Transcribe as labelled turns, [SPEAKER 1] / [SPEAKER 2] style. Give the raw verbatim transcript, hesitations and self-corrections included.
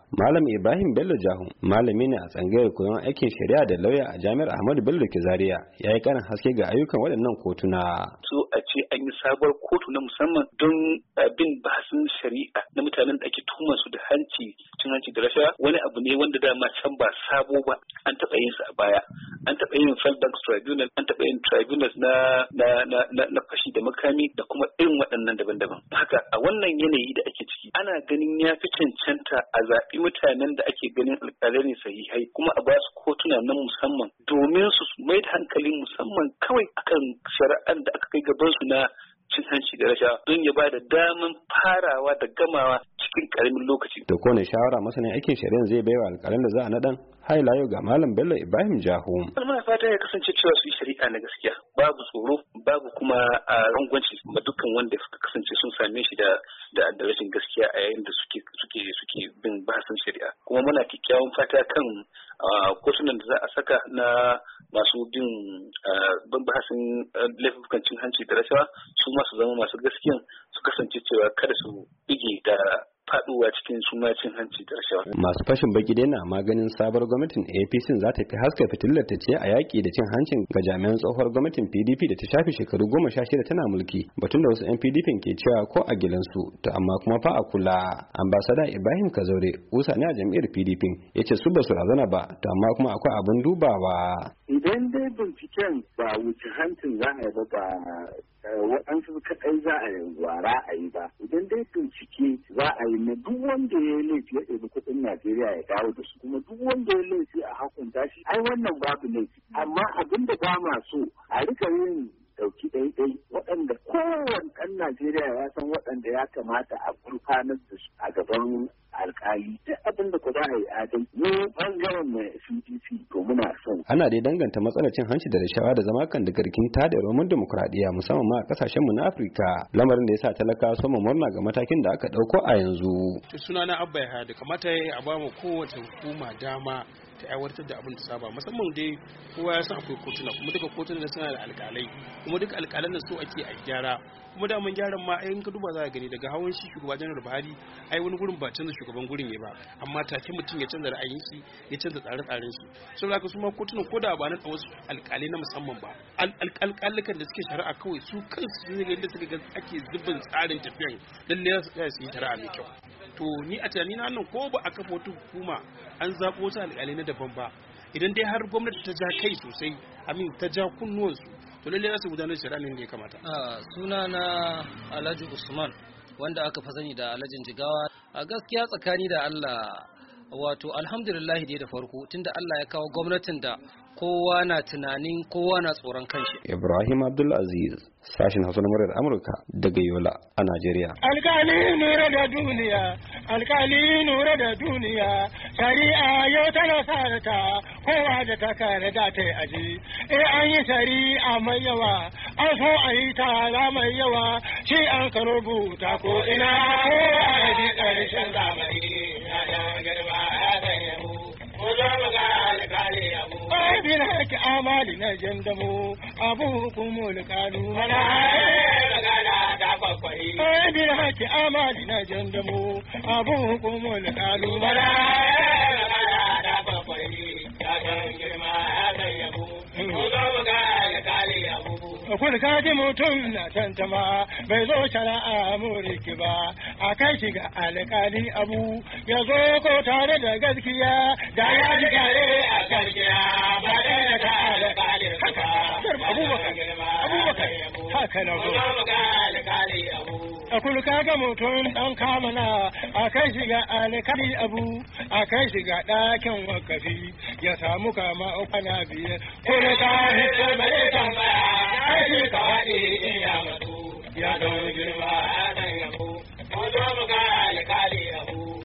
[SPEAKER 1] Malam Ibrahim Bello Jahu malami ne a tsangayar koyon aikin shari'a da lauya a Jami'ar Ahmadu Bello ke Zaria ya yi karin haske ga ayyukan waɗannan kotuna.
[SPEAKER 2] So a ce an yi sabuwar kotu na musamman don bin bahasin shari'a na mutanen da ake tuhumar su da hanci cin hanci da rashawa wani abu ne wanda dama can ba sabo ba, an taɓa yin sa a baya. An taɓa yin Feldberg Tribunal, an taɓa yin tribunals na na na na fashi da makami da kuma irin waɗannan daban-daban. Haka a wannan yanayi da ake ciki ana ganin ya fi cancanta a zaɓi mutanen da ake ganin alƙalai ne sahihai kuma a ba su kotuna na musamman domin su mai da hankali musamman kawai akan shari'an da aka kai gaban su na cin hanci da rashawa don ya ba da daman farawa da gamawa cikin ƙaramin lokaci.
[SPEAKER 1] Da kowane shawara masanin aikin shari'a zai baiwa alƙalan da za a naɗan haila yau ga Malam Bello Ibrahim Jahu.
[SPEAKER 2] Muna fata ya kasance cewa su yi shari'a na gaskiya, babu tsoro, babu kuma a rangwanci ma dukkan wanda suka kasance sun same shi da da rashin gaskiya a yayin da suke suke suke bin bahasin shari'a. Kuma muna kyakkyawan fata kan kotunan da za a saka na masu bin bin bahasin laifukan cin hanci da rashawa su ma su zama masu gaskiyan su kasance cewa kada su bige da faduwa cikin suna cin hanci da rashawa.
[SPEAKER 1] Masu fashin baki dai na maganin sabuwar gwamnatin A P C za ta fi haska fitilar ta ce a yaƙi da cin hancin ga jami'an tsohuwar gwamnatin P D P da ta shafe shekaru goma sha shida tana mulki, batun da wasu 'yan P D P ke cewa ko a gilansu to amma kuma fa a kula. Ambasada Ibrahim Kazaure usa ne a jam'iyyar P D P ya ce su ba su razana ba to amma kuma akwai abin dubawa.
[SPEAKER 3] Idan dai binciken ba wuce hancin za a yi ba ba waɗansu kaɗai za a yi wara a yi ba, idan dai bincike za a yi na duk wanda ya yi laifi ya ɗebi kuɗin Najeriya ya dawo da su, kuma duk wanda ya laifi a hakunta shi ai wannan babu laifi, amma abin da ba ma so a rika yin ɗauki ɗaiɗai waɗanda kowane ɗan Najeriya ya san waɗanda ya kamata a gurfanar da su a gaban alƙali, duk abin da ku za a yi adal mu ɓangaren mai C D C to muna son.
[SPEAKER 1] Ana dai danganta matsalar cin hanci da rashawa da zama kan da garkin tada roman demokuraɗiyya musamman ma a ƙasashen mu na Afirka, lamarin da ya sa talakawa su murna ga matakin da aka ɗauko a yanzu.
[SPEAKER 4] Sunana Abba Yahaya, da kamata ya yi a ba mu kowace hukuma dama ta aiwatar da abin da saba, musamman dai kowa ya san akwai kotuna kuma duka kotuna suna da alƙalai kuma duka alƙalan da so ake a gyara kuma daman gyaran ma ayin ka duba za ka gani daga hawan shi shugaba janar Buhari ai wani gurin ba canza shugaban gurin ya ba amma take mutum ya canza ra'ayin shi ya canza tsare-tsaren shi saboda haka su ma kotunan ko da ba na wasu alƙalai na musamman ba alƙalikan da suke shari'a kawai su kansu sun ga yadda suka ga ake zubin tsarin tafiyan lalle za su yi shari'a mai kyau. To ni a tunani na nan ko ba a kafa wata hukuma an zaɓo wasu alƙalai na daban ba idan dai har gwamnati ta ja kai sosai amin ta ja kunnuwansu to lallai za su gudanar da shari'a ne da ya kamata.
[SPEAKER 5] Suna na Alhaji Usman wanda aka fa sani da Alhajin Jigawa. A gaskiya tsakani da Allah wato alhamdulillah dai da farko tunda Allah ya kawo gwamnatin da kowa na tunanin kowa na tsoron kanshi.
[SPEAKER 1] Ibrahim Abdulaziz, sashin Hausa na muryar Amurka daga Yola a Najeriya.
[SPEAKER 6] Alkali nura da duniya, alkali nura da duniya, shari'a yau tana sarata kowa da ta kare da ta yi aji. Eh an yi shari'a mai yawa, an so a yi tara mai yawa, shi an ka rubuta ko ina kowa a ji ƙarshen zamani. Ya girma ya sanya mu, ko zo mu ga alkali abu. Bin haki amali na jandamu abu hukumul kanu mana magana da bakwai. Bin haki amali na jandamu abu hukumul kanu mana magana da bakwai. Ya san girma ya san yabo ko zo mu ga alkali abu. Kun kaji mutum na tantama bai zo shari'a muriki ba a kai shi ga alkali abu ya zo ko tare da gaskiya da ya ji kare a gaskiya. Haka na zo. A kulka ga mutum ɗan kamana a kai shiga alkali abu a kai shiga ɗakin wakafi ya samu kama kwana biyar. Kuma ta hito mai tambaya kai shi ka waɗe in ya mutu ya ɗau girma